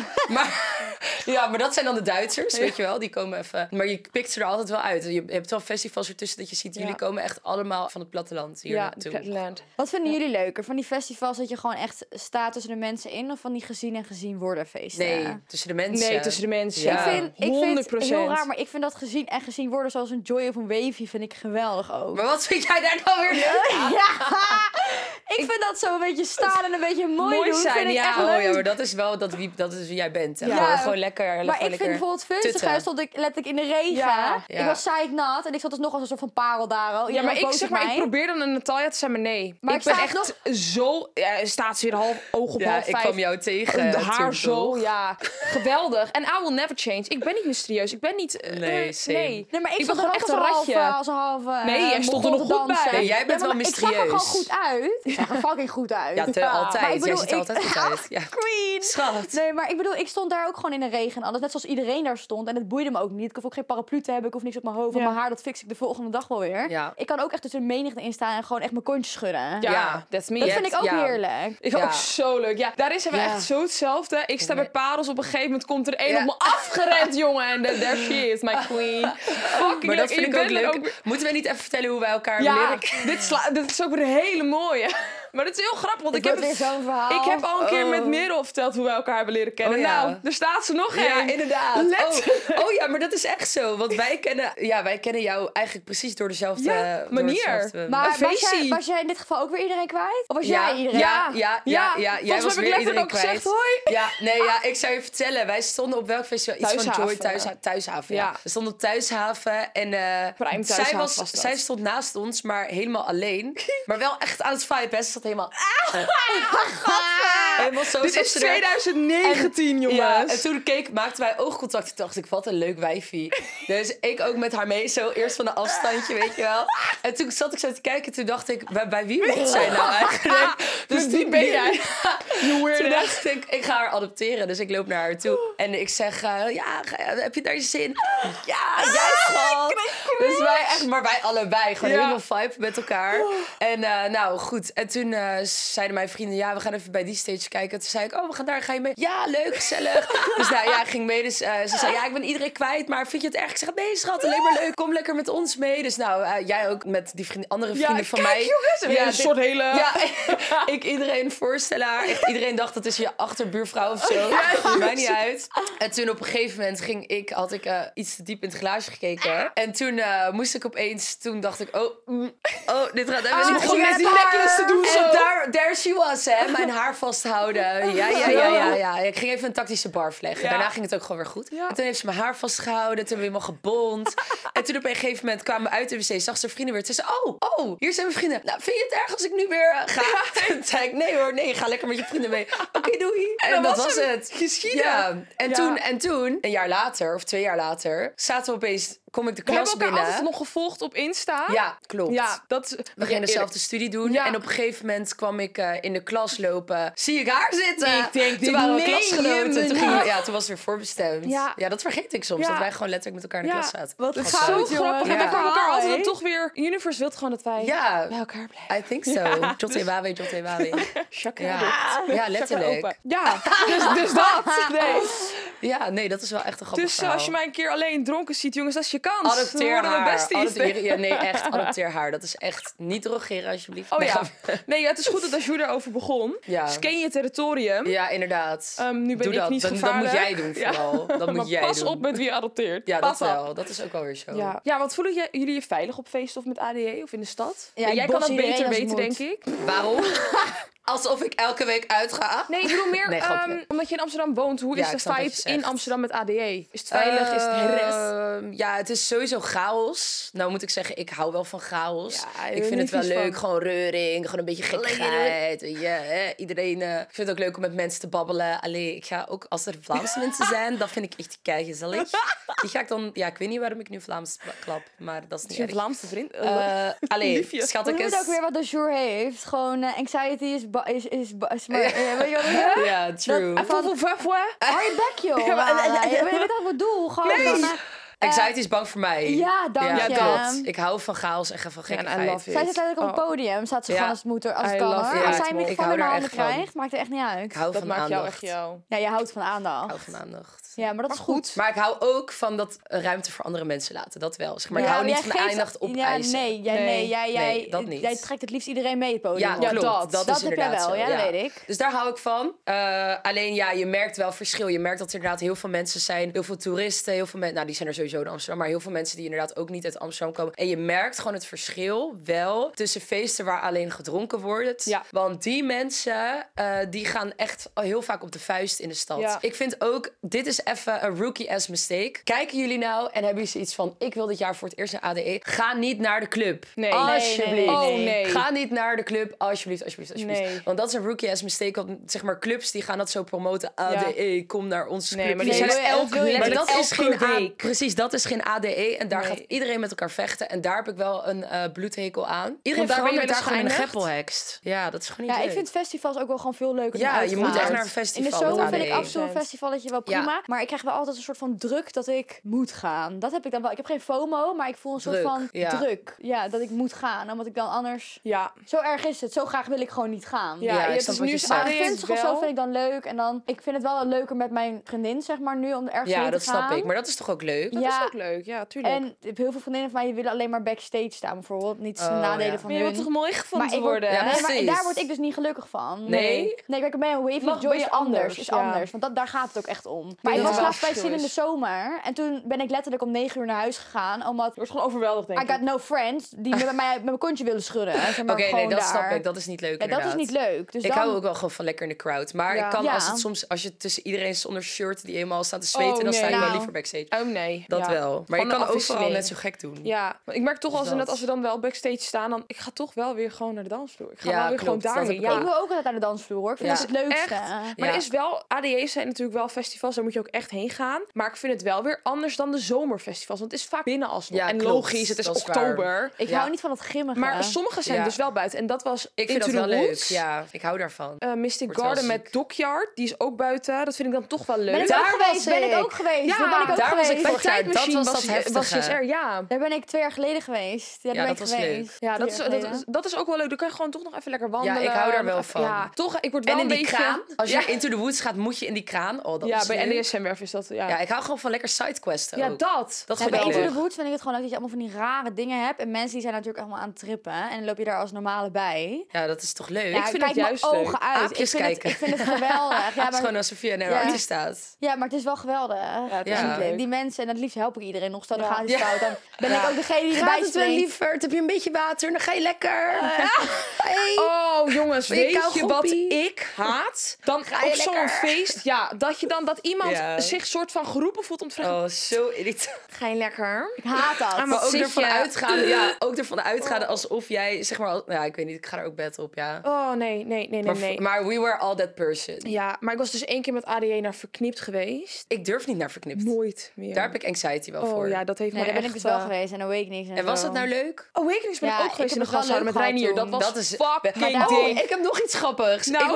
Maar dat zijn dan de Duitsers, weet je wel. Die komen even... Maar je pikt ze er altijd wel uit. Je hebt wel festivals ertussen dat je ziet... Jullie Ja. komen echt allemaal van het platteland hier Ja, naartoe. Platteland. Wat vinden jullie leuker? Van die festivals dat je gewoon echt staat tussen de mensen in, of van die gezien en gezien worden feesten? Nee, tussen de mensen. Nee, tussen de mensen. Ja. Ik vind het 100%. heel raar, maar ik vind dat gezien en gezien worden zoals een Joy of een Wavy vind ik geweldig ook. Maar wat vind jij daar nou weer leuk aan? Ja, ik vind dat zo een beetje staan en een beetje mooi doen. zijn, Vind ik ja. echt Oh leuk. ja, maar dat is wel dat is wie jij bent. Hè? Ja. Gewoon lekker. Maar gewoon ik vind lekker bijvoorbeeld Funzige tutten. stond ik letterlijk in de regen. Ja. Ik was zeiknat en ik zat dus nog als een soort van parel daar al. Ja, Iedereen maar was ik boos zeg op maar, mij. ik probeer dan een Natalia te zijn, maar nee. Maar ik ik ben sta echt zo... Ja, staat ze weer half oog op Ja, half ik 5. kwam jou tegen. Haar toen, zo, toch? ja. Geweldig. En I will never change. Ik ben niet mysterieus. Ik ben niet... Nee, same. nee. Nee, maar ik Ik stond ben er ook gewoon echt een ratje. als een halve Nee, jij stond er nog Mongool goed dansen. bij. Nee, jij bent Ja, wel maar ik zag er gewoon mysterieus. goed uit. Ik zag er fucking goed uit. Ja, altijd. Maar ik bedoel, jij ziet er altijd goed uit. Ja. Queen. Schat. Nee, maar ik bedoel, ik stond daar ook gewoon in de regen en alles. Net zoals iedereen daar stond. En het boeide me ook niet. Ik hoef ook geen paraplu te hebben. Ik hoef niks op mijn hoofd. Ja. Mijn haar, dat fix ik de volgende dag wel weer. Ja. Ik kan ook echt tussen de menigte in staan en gewoon echt mijn kontje schudden. Ja, Ja. that's me. Dat Je vind ik hebt- ook ja. heerlijk. Ik vind Ja. ook zo leuk. Ja, daarin zijn we Ja. echt zo hetzelfde. Ik sta bij Parels op een gegeven moment komt er één Ja. op me afgerend, jongen. En there she is, my queen. Fucking Maar leuk. dat vind En ik je ook bent er leuk. Moeten we niet even vertellen hoe wij elkaar Ja, leren kennen? dit is ook weer een hele mooie. Maar dat is heel grappig, want Ik ik heb weer zo'n verhaal. heb al een keer Oh. met Merel verteld hoe wij elkaar hebben leren kennen. Oh, ja. Nou, daar staat ze nog Ja, één. inderdaad. Let. Oh ja, maar dat is echt zo. Want wij kennen jou eigenlijk precies door dezelfde door manier. hetzelfde- Maar Een feestie. was jij in dit geval ook weer iedereen kwijt? Of was ja, jij iedereen? Ja. Jij Volgens was mij weer heb ik iedereen letterlijk ook kwijt. gezegd hoi. Ja, nee, ja, ik zou je vertellen. Wij stonden op welk festival? Iets van Joy Thuishaven. Thuishaven. Ja. Ja. We stonden op Thuishaven en Prime zij, Thuishaven was dat. zij stond naast ons, maar helemaal alleen. Maar wel echt aan het vibe. Ze zat helemaal... helemaal zo Dit zat is ze er. 2019, jongens. Ja, en toen maakten wij oogcontact. Toen dacht ik, wat een leuk wijfie. Dus ik ook met haar mee, zo eerst van een afstandje, weet je wel. En toen zat ik zo te kijken, toen dacht ik, bij wie moet zij nou eigenlijk? Dus Wie toen ben jij? Toen dacht ik ga haar adopteren. Dus ik loop naar haar toe. En ik zeg, heb je daar je zin? Ja, jij schat. Dus wij echt, maar wij allebei. Gewoon Ja. helemaal vibe met elkaar. En nou, goed. En toen zeiden mijn vrienden, ja, we gaan even bij die stage kijken. Toen zei ik, we gaan daar, ga je mee? Ja, leuk, gezellig. Dus nou ja, ik ging mee. Dus ze zei, ja, ik ben iedereen kwijt. Maar vind je het erg? Ik zeg, nee, schat, alleen maar leuk. Kom lekker met ons mee. Dus nou, jij ook met die andere vrienden van kijk, mij. jongens. Een soort hele... Ja, ik iedereen voorstellen haar. Echt, iedereen dacht, dat is je achterbuurvrouw of zo. Maakt mij niet uit. En toen op een gegeven moment had ik iets te diep in het glaasje gekeken. En toen moest ik opeens, toen dacht ik, dit gaat even niet begon goed. net die necklace te doen zo. En there she was, hè. Mijn haar vasthouden. Ja. Ik ging even een tactische bar vleggen. Ja. Daarna ging het ook gewoon weer goed. Ja. En toen heeft ze mijn haar vastgehouden. Toen hebben we helemaal gebond. En toen op een gegeven moment kwamen we uit de wc. Zag ze vrienden weer. Toen zei ze, hier zijn mijn vrienden. Nou, vind je het erg als ik nu weer ga? Toen zei ik, nee hoor, nee. Ga lekker met je vrienden mee. Oké, doei. En dat was het. Geschieden. Ja. En Ja. toen, een jaar later of 2 jaar later, zaten we opeens, kom ik de We klas hebben elkaar binnen. altijd nog gevolgd op Insta. Ja, klopt. Ja, dat is... We gingen dezelfde studie doen. Ja. En op een gegeven moment kwam ik in de klas lopen. Zie ik haar zitten. Ik denk, toen waren we meen je klasgenoten. me Toen was het weer voorbestemd. Ja. Ja, dat vergeet ik soms. Ja. Dat wij gewoon letterlijk met elkaar in de klas zaten. Wat Het is goud, zo jongens. grappig. Ja. En wij kwamen elkaar altijd Hè? dan toch weer... Universe wil gewoon dat wij Ja, bij elkaar blijven. I think so. Jotte Wawe, Jotte Wawe. Chakra. Ja, letterlijk. open. Ja, dus dat. Nee. Ja, nee, dat is wel echt een grappig Dus verhaal. als je mij een keer alleen dronken ziet, jongens, dat is je kans. Dan Adopteer worden we haar. besties. Ja, nee, echt. Adopteer haar. Dat is echt niet drogeren, alsjeblieft. Oh Nee, ja. grapje. Nee, het is goed dat Ajou daarover begon. Ja. Scan je territorium. Ja, inderdaad. Nu ben Doe ik dat. niet Dat moet gevaarlijk. jij doen vooral. Dat Maar moet jij pas doen. op met wie je adopteert. Ja, Pas dat op. wel. Dat is ook wel weer zo. Ja, want voelen jullie je veilig op feesten of met ADE of in de stad? Ja, ik jij kan bos dat iedereen beter als het weten, moet. denk ik. Waarom? Alsof ik elke week uitga. Nee, ik bedoel meer Nee, grapje. omdat je in Amsterdam woont. Hoe Ja, is de ik snap wat je vibe in zegt. Amsterdam met ADE? Is het veilig? Is het herres? Ja, het is sowieso chaos. Nou moet ik zeggen, ik hou wel van chaos. Ja, Ik ik vind ben het wel niet vies leuk, van. gewoon reuring, gewoon een beetje gekkigheid. Iedereen ik vind het ook leuk om met mensen te babbelen. Allee, ik ga ook, als er Vlaamse mensen zijn, dat vind ik echt keigezellig. Die ga ik dan, ja, ik weet niet waarom ik nu Vlaams klap, maar dat is Is niet je een erg. Vlaamse vriend? Allee, Liefje. Hoe schattekes. noem je het ook weer wat de Jour heeft? Gewoon anxiety is maar, weet je wat ik bedoel? Ja, true. Hou je bek, joh. Ja, maar- Je weet wat ik bedoel. Gewoon Nee. van... Anxiety is bang voor mij. Ja, dank je. klopt. Ik hou van chaos en van Ja, en I gekkigheid. love it. Zij zit letterlijk op het podium. Staat ze Ja. gewoon als het moet als het I kan, love hoor. it. Als Ja, zij een ik microfoon hou in haar daar handen echt van. krijgt, maakt er echt niet uit. Ik hou Dat van maakt jou aandacht. echt jou. Ja, je houdt van Ik aandacht. hou van aandacht. Ja, maar dat is goed. Maar ik hou ook van dat ruimte voor andere mensen laten. Dat wel. Zeg maar ik Ja, hou niet jij van de geeft- aandacht Ja, opeisen. nee, Nee, dat niet. Jij trekt het liefst iedereen mee het podium Ja, op. Ja, klopt. dat. Dat Dat is heb jij inderdaad wel, zo, ja, dat weet ik. Dus daar hou ik van. Alleen ja, je merkt wel verschil. Je merkt dat er inderdaad heel veel mensen zijn. Heel veel toeristen. Heel veel mensen, nou die zijn er sowieso in Amsterdam. Maar heel veel mensen die inderdaad ook niet uit Amsterdam komen. En je merkt gewoon het verschil wel tussen feesten waar alleen gedronken wordt. Ja. Want die mensen, die gaan echt al heel vaak op de vuist in de stad. Ja. Ik vind ook, dit is even een rookie-ass mistake. Kijken jullie nou en hebben jullie iets van, ik wil dit jaar voor het eerst naar ADE. Ga niet naar de club. Nee. Alsjeblieft. Oh, nee. Ga niet naar de club. Alsjeblieft. Nee. Want dat is een rookie-ass mistake. Want zeg maar, clubs die gaan dat zo promoten. ADE, kom naar onze Nee, club. maar die die zijn zijn er elke elke week. Maar Dat dat is is geen elke week. Precies, dat is geen ADE. En daar Nee. gaat iedereen met elkaar vechten. En daar heb ik wel een bloedhekel aan. Iedereen Want daar ben je verandert daar wel gewoon in een eens greppelhekst. Ja, dat is gewoon niet Ja, ik leuk. vind festivals ook wel gewoon veel leuker Ja, dan je moet uitgaan. echt naar een In festival. de zomer met vind ik ADE. af en toe een festivalletje wel Ja. prima. Maar ik krijg wel altijd een soort van druk dat ik moet gaan. Dat heb ik dan wel. Ik heb geen FOMO, maar ik voel een soort Druk, van ja. druk. Ja, dat ik moet gaan. Omdat ik dan anders... Ja. Zo erg is het. Zo graag wil ik gewoon niet gaan. Ja, ik het snap is wat nu je is zegt. Maar ADE een is festival wel... zo vind ik dan leuk. En dan, ik vind het wel leuker met mijn vriendin, zeg maar, nu om ergens Ja, heen dat te gaan. snap ik. Maar dat is toch ook leuk? Ja, is Ja. ook leuk. Ja, tuurlijk. En heel veel vriendinnen van mij die willen alleen maar backstage staan bijvoorbeeld. Niet de nadelen ja. van maar je hun. wilt toch mooi gevonden Maar ik word, worden? Ja, nee, maar precies. daar word ik dus niet gelukkig van. Nee? Nee, kijk, bij een Wavy Mag Joy bij is je anders. anders, Is ja. anders. Want daar gaat het ook echt om. Maar ik dat was er wel laatst bij verschil Sil in de is. zomer. En toen ben ik letterlijk om 9 uur naar huis gegaan. Omdat Je wordt gewoon overweldigd, denk I ik. got no friends die met mij met mijn kontje willen schudden. Zeg maar, Oké, nee, gewoon dat daar. snap ik. Dat is niet leuk, Ja, dat is inderdaad. niet leuk. Dus Ik dan... hou ook wel gewoon van lekker in de crowd. Maar Ja. ik kan Ja. als je tussen iedereen zonder shirt die eenmaal staat te zweten, Oh, dan sta nee. ik wel Nou. liever backstage. Oh nee. Dat ja. wel. Maar Gewoon je kan een overal afwisseling. net zo gek doen. Ja, maar ik merk toch Dus als, net dat. als we dan wel backstage staan, dan ik ga toch wel weer gewoon naar de dansvloer. Ik ga Ja, wel weer klopt, gewoon dat daarheen. heb ik Ja. Ik wil ook altijd naar de dansvloer hoor. Ik vind Ja. dat het leukste. Echt? Maar Ja. er is wel, ADE's zijn natuurlijk wel festivals, daar moet je ook echt heen gaan. Maar ik vind het wel weer anders dan de zomerfestivals, want het is vaak binnen alsnog. Ja, en klopt. logisch, het is Dat is waar. oktober. Ik Ja. hou niet van dat grimmige. Maar sommige zijn Ja. dus wel buiten. En dat was Ik vind Into dat wel the leuk. Woods. Ja, ik hou daarvan. Mystic Wordt wel Garden ziek. met Dockyard, die is ook buiten. Dat vind ik dan toch wel leuk. ben ik Daar ook geweest, was ben ik ik. ook geweest. Ja, Daar ben ik ook daar was ik geweest. Bij vorig jaar. Tijdmachine Dat was dat was heftige. JSR, ja. Daar ben ik 2 jaar geleden geweest. Ja, daar Ja, ben ik dat was geweest. leuk. Ja, 3 jaar geleden. dat is ook wel leuk. Dan kan je gewoon toch nog even lekker wandelen. Ja, ik hou daar wel Nog even- van. Ja, toch, ik word wel En in een die beetje... kraan. Als je Ja. naar Into the Woods gaat, moet je in die kraan. Oh, dat Ja, is bij leuk. NDSM-werf is dat, ja. Ja, ik hou gewoon van lekker sidequesten Ja, ook. dat. Dat Ja, vind bij ik Into leuk. the Woods vind ik het gewoon leuk dat je allemaal van die rare dingen hebt. En mensen die zijn natuurlijk allemaal aan het trippen. En dan loop je daar als normale bij. Ja, dat is toch leuk? Ja, vind ik het kijk mijn juist leuk. ogen uit. Aapjes kijken. Ik vind het geweldig. Ja, Het is maar, gewoon alsof je naar een Ja. artiest staat. ja, maar het is wel geweldig. het is niet leuk. Die mensen, en het liefst help ik iedereen nog. Stel, er Ja. gaat iets Ja. fout. Dan ben Ja. ik ook degene die erbij Gaat het wel springt. lieverd? Heb je een beetje water? Dan ga je lekker. Hey. Oh, jongens, Ben je weet je wat kauwgompie? ik haat? Dan Ga je op zo'n lekker? feest, ja, dat iemand Ja. zich soort van geroepen voelt om te vragen, Oh, zo irritant. ga je lekker? Ik haat dat. Ah, Maar ook zit ervan je- uitgaan, ook ervan uitgaan alsof jij, zeg maar, ja, ik weet niet, ik ga er ook bed op, ja. Oh, nee. Maar we were all that person. Ja, maar ik was dus 1 keer met ADE naar Verknipt geweest. Ik durf niet naar Verknipt. Nooit meer. Daar heb ik anxiety wel voor. Oh ja, dat heeft Nee, me daar ben echt... ik dus wel eh, geweest. En Awakenings en En was zo. het nou leuk? Awakenings ben Ja, ik ook ik geweest in heb de het wel gashouder leuk met Reinier. gehad Dat was Dat is fucking daar- dik. ik heb nog iets grappigs. Nou?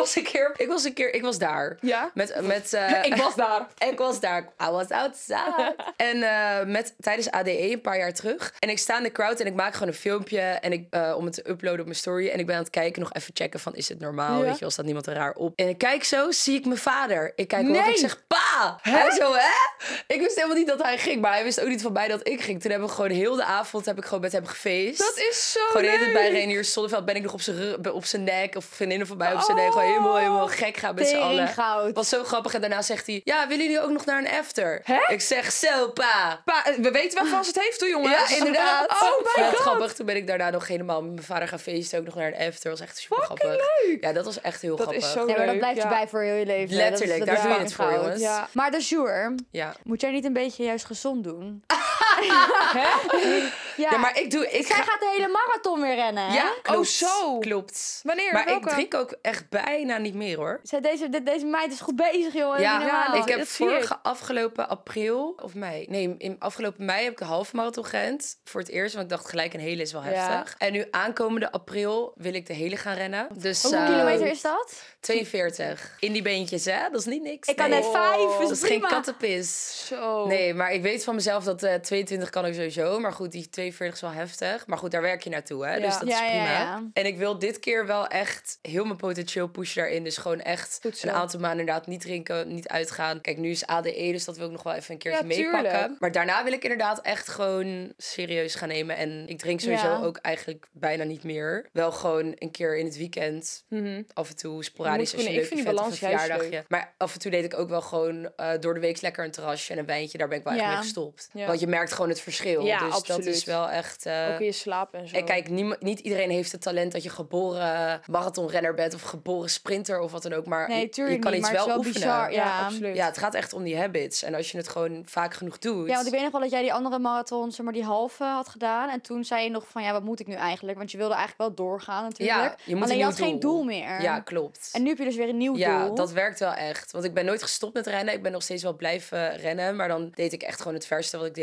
Ik was daar. Ja? Ik was daar. Ik was daar. I was outside. En tijdens ADE een paar jaar terug. En ik sta in de crowd en ik maak gewoon een filmpje. En om het te uploaden op mijn story. En ik ben aan het kijken, nog even checken van, is het normaal? Ja. Weet je wel, staat niemand er raar op? En ik kijk zo, zie ik mijn vader. Ik kijk Nee. op, ik zeg, pa! Hij zo, hè? Ik wist helemaal niet dat hij ging. Maar hij wist ook niet van mij dat ik ging. Toen hebben we gewoon heel de avond met hem gefeest. Dat is zo Gewoon de hele tijd bij leuk. Reinier Zonneveld ben ik nog op zijn nek. Of vriendinnen van mij op zijn nek. Gewoon helemaal gek gaan met z'n allen. Teringgoud. Was zo grappig. En daarna zegt hij, ja, willen jullie ook nog naar een after? Hè? Ik zeg, zo, pa. We weten waarvan ze het heeft, hoor, jongens. Ja, inderdaad. Oh my Vet god. grappig. Toen ben ik daarna nog helemaal met mijn vader gaan feesten. Ook nog naar een after. Dat was echt super grappig. leuk. Ja, dat was echt heel Dat grappig. is zo Nee, maar dat leuk, blijft je ja. bij voor heel je leven. Letterlijk, dat daar is doe je fucking het voor, goud. jongens. Ja. Maar de Jour, Ja. moet jij niet een beetje juist gezond doen? Ja, maar Zij gaat de hele marathon weer rennen, hè? Ja, klopt. Oh, zo. Klopt. Wanneer? Maar Welke? ik drink ook echt bijna niet meer, hoor. Deze meid is goed bezig, joh. Ja, Niet normaal. ik heb dat zie ik. afgelopen april of mei. Nee, in afgelopen mei heb ik de halve marathon gerend. Voor het eerst, want ik dacht gelijk een hele is wel heftig. En nu aankomende april wil ik de hele gaan rennen. Dus Hoeveel kilometer is dat? 42. In die beentjes, hè? Dat is niet niks. Ik kan nee. net 5, Dat is is geen prima. kattenpis. Zo. Nee, maar ik weet van mezelf dat 22 kan ik sowieso. Maar goed, die 42 is wel heftig. Maar goed, daar werk je naartoe, hè? Ja. Dus dat is Ja, ja, prima. ja. En ik wil dit keer wel echt heel mijn potentieel pushen daarin. Dus gewoon echt Goed zo. een aantal maanden inderdaad niet drinken, niet uitgaan. Kijk, nu is ADE, dus dat wil ik nog wel even een keertje Ja, meepakken. tuurlijk. Maar daarna wil ik inderdaad echt gewoon serieus gaan nemen. En ik drink sowieso Ja. ook eigenlijk bijna niet meer. Wel gewoon een keer in het weekend. Af en toe sporadisch als je Ik leuk vind die vindt of balans een juist verjaardagje. leuk. Maar af en toe deed ik ook wel gewoon door de week lekker een terrasje en een wijntje. Daar ben ik wel echt Ja. mee gestopt. Ja. Want je merkt gewoon het verschil. Ja, dus dat absoluut. is wel echt... Ook in je slaap en zo. En kijk, niet iedereen heeft het talent dat je geboren marathonrenner bent of geboren sprinter of wat dan ook. Maar Nee, je tuurlijk kan niet, iets maar het wel is wel oefenen. bizar. Ja, Ja. absoluut. Ja, het gaat echt om die habits. En als je het gewoon vaak genoeg doet. Ja, want ik weet nog wel dat jij die andere marathon, zeg maar die halve had gedaan. En toen zei je nog van, ja, wat moet ik nu eigenlijk? Want je wilde eigenlijk wel doorgaan natuurlijk. Ja, je moet Alleen een je nieuw had geen doel meer. Ja, klopt. En nu heb je dus weer een nieuw Ja, doel. dat werkt wel echt. Want ik ben nooit gestopt met rennen. Ik ben nog steeds wel blijven rennen. Maar dan deed ik echt gewoon het verste wat ik deed was dan 10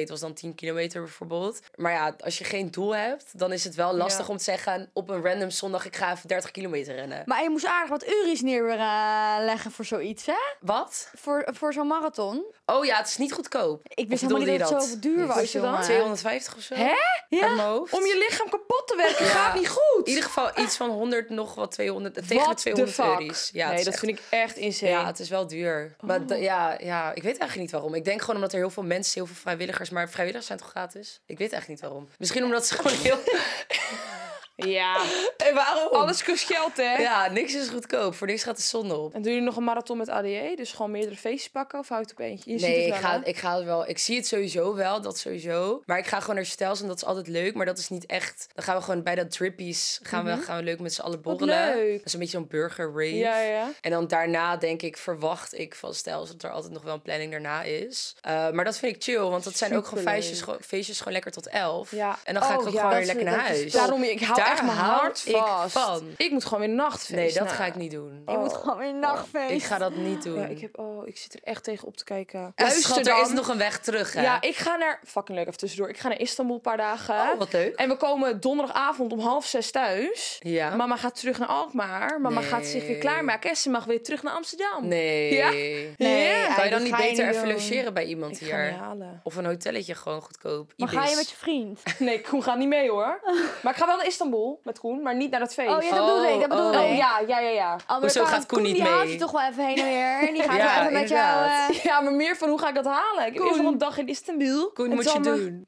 10 kilometer bijvoorbeeld. Maar ja, als je geen doel hebt, dan is het wel lastig om te zeggen... op een random zondag, ik ga even 30 kilometer rennen. Maar je moest aardig wat uries neerleggen voor zoiets, hè? Wat? Voor zo'n marathon. Oh ja, het is niet goedkoop. Ik wist Of helemaal niet bedoelde dat je het zoveel duur was, Wist je dat? jongen. 250 of zo? Hè? Uit Ja. mijn hoofd. Om je lichaam kapot te werken Ja. gaat niet goed. In ieder geval iets van 100, nog wat 200, tegen de What 200 the fuck? euro's. Ja, Nee, dat vind ik echt insane. Ja, het is wel duur. Maar ja, ik weet eigenlijk niet waarom. Ik denk gewoon omdat er heel veel mensen, heel veel vrijwilligers... maar vrijwilligers zijn toch gratis? Ik weet eigenlijk niet waarom. Misschien omdat ze gewoon heel... Ja, En waarom? alles kost geld, hè? Ja, niks is goedkoop. Voor niks gaat de zon op. En doen jullie nog een marathon met ADE? Dus gewoon meerdere feestjes pakken of houdt het op eentje? Je ziet Nee, het wel, hè? ik ga het wel. Ik zie het sowieso wel, dat sowieso. Maar ik ga gewoon naar Stels en dat is altijd leuk. Maar dat is niet echt. Dan gaan we gewoon bij dat Trippies gaan we leuk met z'n allen borrelen. leuk. Dat is een beetje zo'n burger rave. Ja, ja. En dan daarna denk ik, verwacht ik van Stels dat er altijd nog wel een planning daarna is. Maar dat vind ik chill, want dat zijn ook gewoon Superleuk. feestjes gewoon lekker tot 11. Ja. En dan ga ik ook gewoon weer lekker naar huis. Daarom, ik hou Daar echt mijn hou hart ik vast. van. Ik moet gewoon weer nachtfeest. Nee, dat Nou. ga ik niet doen. Je moet gewoon weer nachtfeest. Ik ga dat niet doen. Ja, ik zit er echt tegen op te kijken. Ja, Luister schat, er dan. is nog een weg terug, hè? Ja, ik ga naar... Fucking leuk, even tussendoor. Ik ga naar Istanbul een paar dagen. Oh, wat leuk. En we komen donderdagavond om 5:30 thuis. Ja. Mama gaat terug naar Alkmaar. Mama Nee. gaat zich weer klaarmaken. En ze mag weer terug naar Amsterdam. Nee. Ja? Nee, Kan je dat dan niet ga je beter niet even doen. logeren bij iemand Ik ga niet hier? halen. Of een hotelletje gewoon goedkoop. Maar Ibis. ga je met je vriend? Nee, Koen gaat niet mee hoor. Maar ik ga wel naar Istanbul met Koen, maar niet naar dat feest. Oh ja, dat bedoel ik. Dat bedoel oh. ik. Ja. Oh, maar Hoezo dan gaat Koen niet Die haalt mee? je toch wel even heen en weer. Die gaat Ja, wel even met jou... inderdaad. Ja, maar meer van hoe ga ik dat halen? Ik heb eerst nog een dag in Istanbul. Koen En moet je dan, doen.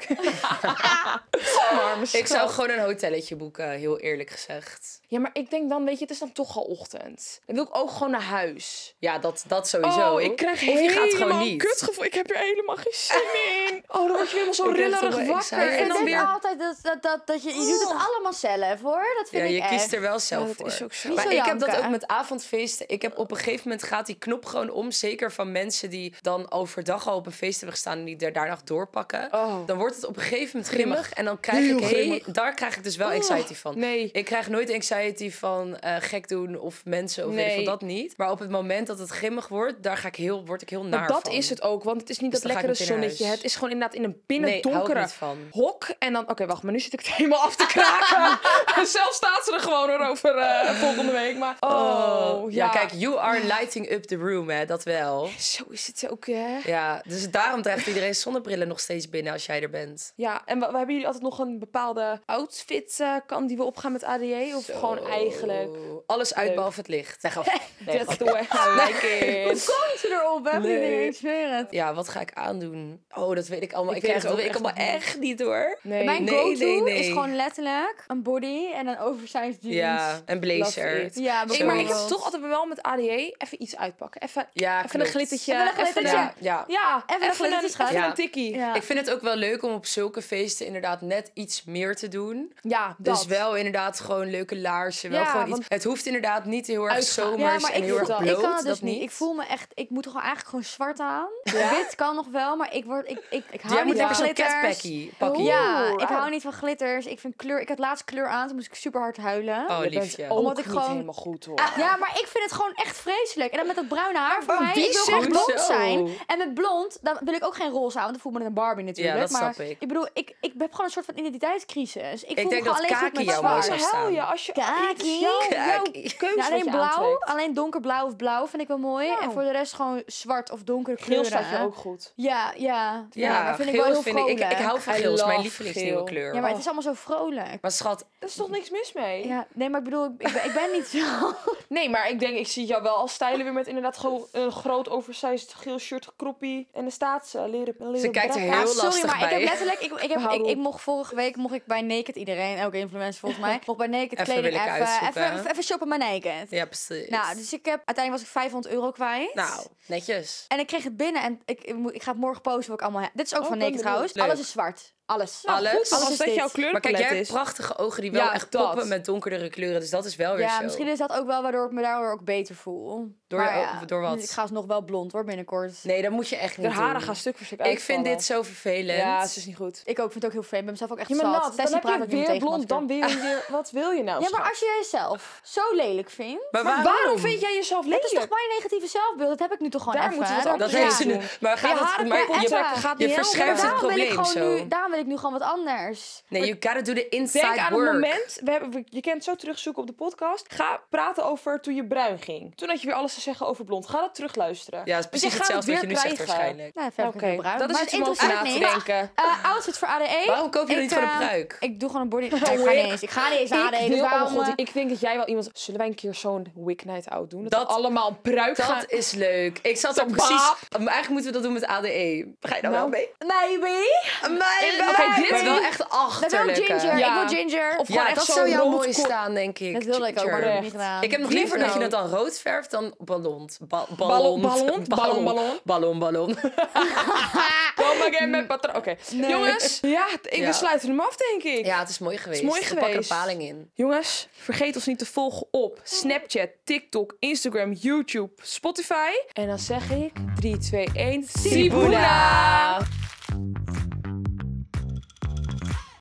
Arme Ik zou schat. gewoon een hotelletje boeken, heel eerlijk gezegd. Ja, maar ik denk dan, weet je, het is dan toch al ochtend. Dan wil ik ook gewoon naar huis. Ja, dat sowieso. Oh, ik krijg Of je gaat gewoon helemaal niet. een kutgevoel. Ik heb er helemaal geen zin in. Oh, dan word je helemaal zo Ik krijg toch rillerig wel wakker. anxiety. Ik En dan denk weer... altijd dat je doet het allemaal zelf, hoor. Dat vind Ja, ik je echt. kiest er wel zelf Ja, dat voor. is ook zo. Niet Maar zo ik heb dat janken. ook met avondfeesten. Ik heb op een gegeven moment gaat die knop gewoon om. Zeker van mensen die dan overdag al op een feest hebben gestaan en die er daarna doorpakken. Oh. Dan wordt het op een gegeven moment grimmig. En dan krijg Heel ik grimmig. daar krijg ik dus wel anxiety van. Nee. Ik krijg nooit anxiety van gek doen of mensen of weet ik Nee. veel dat niet. Maar op het moment dat het grimmig wordt, daar word ik heel naar Maar dat van. is het ook, want het is niet Dus dat dan ga ik lekkere meteen naar zonnetje. huis. Het is gewoon inderdaad in een binnen Nee, hou ik donkere niet van. hok. En dan, oké, wacht, maar nu zit ik het helemaal af te kraken. En zelf staat ze er gewoon over volgende week. Maar, Ja, kijk, you are lighting up the room, hè, dat wel. Zo is het ook, hè? Ja, dus daarom draagt iedereen zonnebrillen nog steeds binnen als jij er bent. Ja, en we hebben jullie altijd nog een bepaalde outfit kan die we opgaan met ADE? Of gewoon eigenlijk... Alles uit Leuk. behalve het licht. Nee, grapje. Nee, Just grapje. do it. I like it. Komt ze erop, hè? Nee. Nee. Ik zweer het. Ja, wat ga ik aandoen? Oh, dat weet ik allemaal. Ik Ik, weet krijg het dat ook weet ik allemaal echt echt niet, hoor. Nee. Mijn Nee, go-to nee, nee. is gewoon letterlijk een body en een oversized jeans. Ja, een Love blazer. it. Ja, Nee, maar ik heb bijvoorbeeld. toch altijd wel met ADE even iets uitpakken. Even een klopt. glittertje. Even een glittertje. Ja. Ja, Even een glittertje, schat. even Ja. een tikkie. Ja. Ik vind het ook wel leuk om op zulke feesten inderdaad net iets meer te doen. Ja, Dus dat. wel inderdaad gewoon leuke laarzen. Wel Ja, gewoon iets. want- Het hoeft inderdaad niet heel erg Uitgaan. zomers Ja, maar en heel erg voel bloot. ik kan het dus dat niet. Ik voel me echt... Ik moet toch gewoon eigenlijk gewoon zwart aan. Ja? Wit kan nog wel, maar ik hou Jij niet moet van lekker zo'n glitters. catpakkie. Ja, Oeh, ik hou ah. niet van glitters. Ik vind kleur... Ik had laatst kleur aan, toen moest ik super hard huilen. Oh, Je bent liefje. ook Omdat ik niet gewoon- helemaal goed, hoor. Ja, maar ik vind het gewoon echt vreselijk. En dan met dat bruine haar van maar mij. wie Ik wil gewoon zegt blond zo? zijn. En met blond, dan wil ik ook geen roze aan. Want dan voel ik me net een Barbie natuurlijk. Ja, dat maar snap ik. bedoel, ik heb gewoon een soort van identiteitscrisis. Ik voel denk me gewoon dat alleen goed kaki met jou zwart. mooi zou Waarom huil staan. je als je... Kaki? Jouw Kaki. keuze Ja, wat alleen je blauw, aantrekt. alleen donkerblauw of blauw vind ik wel mooi. Nou. En voor de rest gewoon zwart of donkere Geel kleuren. staat je ook goed. Ja. Ja, dat vind ik geel wel heel vind ik. Ik vrolijk. hou van I geel, is mijn love lievelingsnieuwe geel. kleur. Ja, maar het is allemaal zo vrolijk. Maar schat, Er is toch niks mis mee? Ja, nee, maar ik bedoel, ik ben niet zo... Nee, maar ik denk, ik zie jou wel als stijlen weer met inderdaad gewoon een groot oversized geel shirt, kroppie en de leren Ze kijkt er brakka. heel sorry, lastig maar bij. ik heb letterlijk... Hou op. Ik mocht vorige week bij Naked, iedereen, elke influencer volgens mij, mocht bij Naked Even kleding wil ik uitzoeken. even shoppen bij Naked. Ja, precies. Nou, dus uiteindelijk was ik €500 kwijt. Nou, netjes. En ik kreeg het binnen en ik ga het morgen posten wat ik allemaal heb. Dit is ook Oh, van ik ben Naked trouwens. benieuwd. Alles is zwart. Alles. Alles. Alles Als is dat dit. jouw Maar kleurpalet kijk, jij hebt is. prachtige ogen die wel Ja, echt dat. poppen met donkerdere kleuren. Dus dat is wel weer Ja, zo. misschien is dat ook wel waardoor ik me daardoor ook beter voel. Door wat? Ik ga alsnog wel blond hoor, binnenkort. Nee, dat moet je echt De niet haren doen. gaan stuk voor stuk Ik vind uitvallen. dit zo vervelend. Ja, het is niet goed. Ik ook, vind het ook heel fijn. Ik ben mezelf ook echt Ja, maar zat. Nat, dan Tessie heb praat je ook niet weer tegen blond, dan weer weer... Wat wil je nou, Ja, maar schat? als je jezelf zo lelijk vindt... Maar Waarom vind jij jezelf Dit is toch lelijk? mijn negatieve zelfbeeld? Dat heb ik nu toch gewoon Daar even. moeten we het hè? over Dat Ja. heeft ze nu. Maar je haren maar kapot je, trekken gaat je niet helpen. verschuift het Daarom wil ik probleem gewoon zo. nu, daarom wil ik nu gewoon wat anders. Nee, you gotta do the inside Denk aan work. het moment, je kent het zo terugzoeken op de podcast. Ga praten over toen je bruin ging. Toen had je weer alles te zeggen over blond. Ga dat terugluisteren. Ja, het is precies hetzelfde wat je nu zegt waarschijnlijk. Nou, verder Oké, heel bruin. dat is Maar iets het om over na interesseert te me niet. denken. Outfit voor ADE. Waarom koop je dan niet gewoon een pruik? Ik doe gewoon een body... Ik ga niet eens. Ik ga niet eens ADE. Dus waarom... Ik denk dat jij wel iemand... Zullen wij een keer zo'n wig night out doen? Dat Dat- we allemaal een pruik gaan... Dat is leuk. Ik zat er Zo'n precies... baap. Maar eigenlijk moeten we dat doen met ADE. Ga je daar wel Nou. mee? Maybe. Oké, dit- Maar wel echt Dat wil achterlijke. ginger. Ja. Ik wil ginger. Of gewoon Ja, echt dat zo'n zou jou rood mooi ko- staan, denk ik. Dat wilde ik ook, maar dat heb ik niet gedaan. Ik heb nog Lief liever dat je nou. het dan rood verft dan ballon. Ballon. Ballon. Kom again met patroon. Oké. Jongens, we Ja. sluiten hem af, denk ik. Ja, het is mooi geweest. mooi We pakken een geweest. paling in. Jongens, vergeet ons niet te volgen op Snapchat, TikTok, Instagram, YouTube, Spotify. En dan zeg ik 3, 2, 1... Sibuna!